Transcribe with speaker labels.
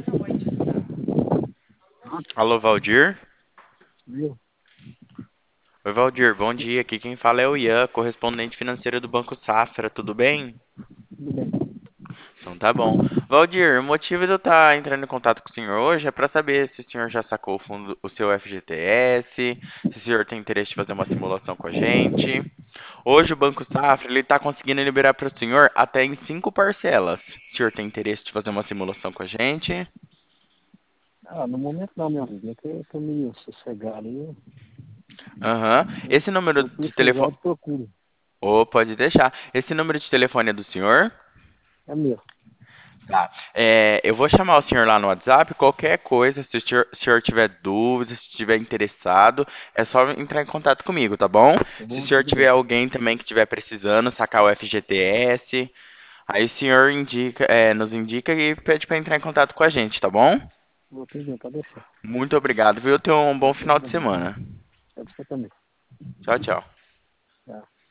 Speaker 1: Alô, Valdir?
Speaker 2: Viu?
Speaker 1: Oi, Valdir, bom dia. Aqui quem fala é o Ian, correspondente financeiro do Banco Safra. Tudo bem?
Speaker 2: Tudo bem.
Speaker 1: Então tá bom. Valdir, o motivo de eu estar entrando em contato com o senhor hoje é para saber se o senhor já sacou o fundo, o seu FGTS, se o senhor tem interesse de fazer uma simulação com a gente. Hoje o Banco Safra ele está conseguindo liberar para o senhor até em 5 parcelas. O senhor tem interesse de fazer uma simulação com a gente?
Speaker 2: No momento não, meu amigo. É que eu tô meio sossegado aí.
Speaker 1: Aham. Esse número
Speaker 2: Eu
Speaker 1: de
Speaker 2: precisar
Speaker 1: telefone.
Speaker 2: de procura.
Speaker 1: Ô, pode deixar. Esse número de telefone é do senhor?
Speaker 2: É meu.
Speaker 1: Tá. Eu vou chamar o senhor lá no WhatsApp. Qualquer coisa, se o senhor tiver dúvidas, se estiver interessado, é só entrar em contato comigo, tá bom?
Speaker 2: Tá
Speaker 1: Se o
Speaker 2: bom?
Speaker 1: senhor
Speaker 2: Tudo
Speaker 1: tiver
Speaker 2: bem.
Speaker 1: alguém também que estiver precisando sacar o FGTS, aí o senhor nos indica e pede para entrar em contato com a gente, tá bom?
Speaker 2: Tudo bem, pode deixar.
Speaker 1: Muito obrigado, viu? Tenha um bom
Speaker 2: Não tem
Speaker 1: final de
Speaker 2: problema.
Speaker 1: semana.
Speaker 2: É pra você também.
Speaker 1: Tchau, tchau.
Speaker 2: Tá.